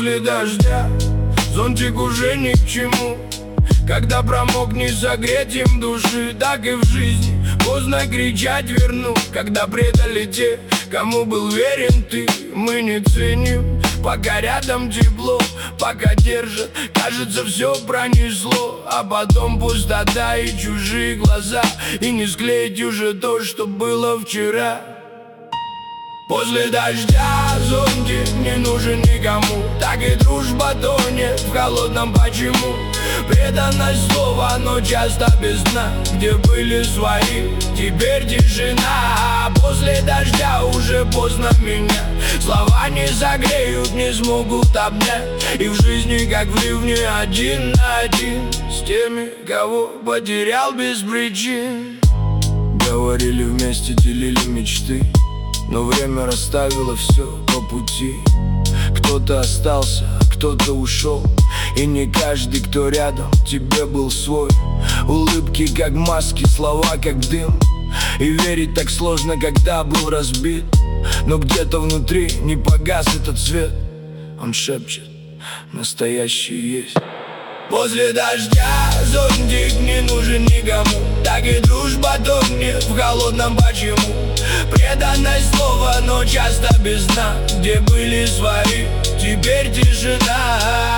После дождя зонтик уже ни к чему. Когда промок, не согреть им души. Так и в жизни поздно кричать верну. Когда предали те, кому был верен ты, мы не ценим. Пока рядом тепло, пока держат, кажется, все пронесло. А потом пустота и чужие глаза, и не склеить уже то, что было вчера. После дождя зонтик не нужен никому. Так и дружба тонет в холодном почему. Преданность слова, но часто без дна. Где были свои, теперь тишина. После дождя уже поздно меня. Слова не согреют, не смогут обнять. И в жизни, как в ливне, один на один с теми, кого потерял без причин. Говорили вместе, делили мечты, но время расставило все по пути. Кто-то остался, кто-то ушел, и не каждый, кто рядом, тебе был свой. Улыбки как маски, слова как дым. И верить так сложно, когда был разбит. Но где-то внутри не погас этот свет. Он шепчет: настоящий есть. После дождя зонтик не нужен никому. Так и дружба тонет в холодном почему. Преданность слова, но часто без дна. Где были свои, теперь тишина.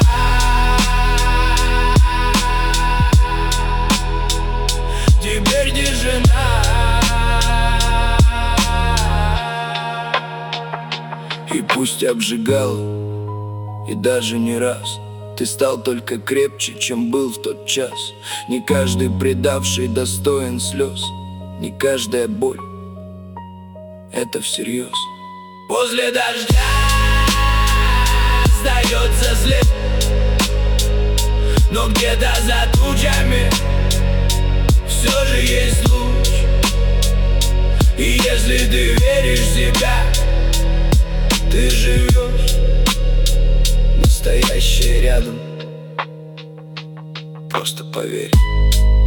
Теперь тишина. И пусть обжигал, и даже не раз, ты стал только крепче, чем был в тот час. Не каждый предавший достоин слез. Не каждая боль — это всерьез. После дождя остается след, но где-то за тучами все же есть луч. И если ты веришь в себя, ты живешь. Настоящее рядом, просто поверь.